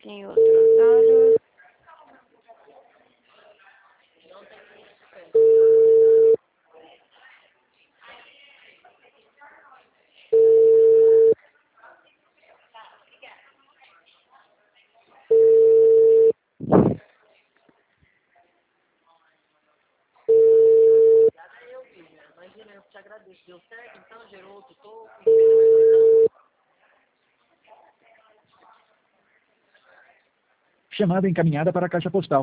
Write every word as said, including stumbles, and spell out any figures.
Tem outros dados. Imagina, eu te agradeço. Deu certo, então gerou outro token. Chamada encaminhada para a caixa postal.